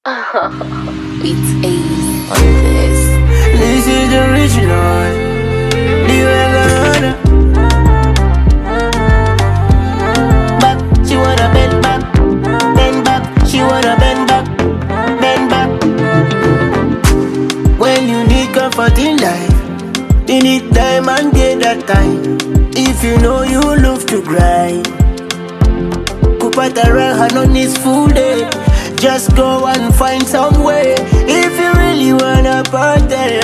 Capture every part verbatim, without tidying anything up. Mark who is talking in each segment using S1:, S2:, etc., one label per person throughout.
S1: It's Ace on this.
S2: This is the original. The regular. Back, she wanna bend back, bend back. She wanna bend back, bend back. When you need comfort in life, you need time and get that time. If you know you love to grind, kupata raha on this full day. Just go and find some way if you really wanna party.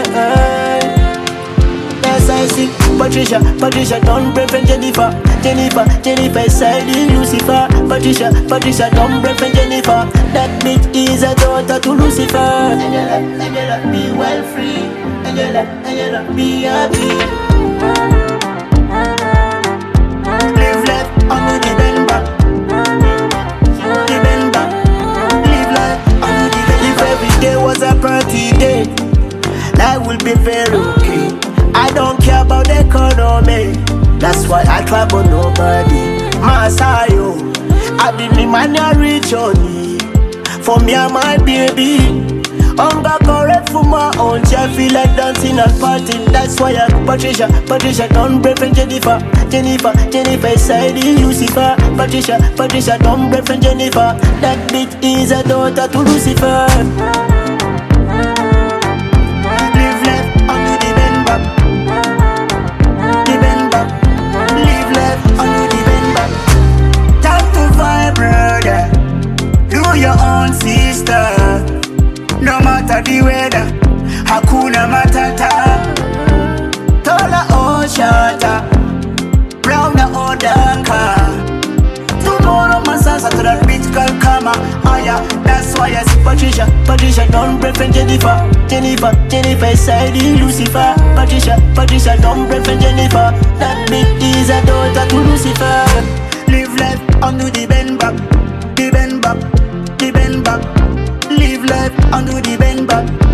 S2: Yes, I see Patricia, Patricia, don't prefer Jennifer, Jennifer, Jennifer, side Lucifer. Patricia, Patricia, don't prefer Jennifer. That bitch is a daughter to Lucifer. Angela, Angela, be well free. Angela, Angela, be happy. Live life under the bend back. The bend back. Live life under the bend. If every day was a party day, life will be very okay. I don't care about the economy. That's why I trouble nobody. Masayo, I didn't man a rich on me. For me and my baby, I'm got correct for my own. I feel like dancing and partying. That's why I Patricia, Patricia, don't befriend Jennifer, Jennifer, Jennifer, side Lucifer. Patricia, Patricia, don't befriend Jennifer. That bitch is a daughter to Lucifer. Live life under the bend back. The bend back. Live life under the bend back. Time to vibe, brother. Do your own, sister. No matter the weather, Hakuna Matata. Tola or shata, brown or darker. Tomorrow masasa to that bitch called Kama. Oh yeah, that's why I see Patricia, Patricia, don't prefer Jennifer, Jennifer, Jennifer, side Lucifer. Patricia, Patricia, don't prefer Jennifer. That bitch is a daughter to Lucifer. Live life under the bend back, the bend back, the bend back. Live life under the bend back.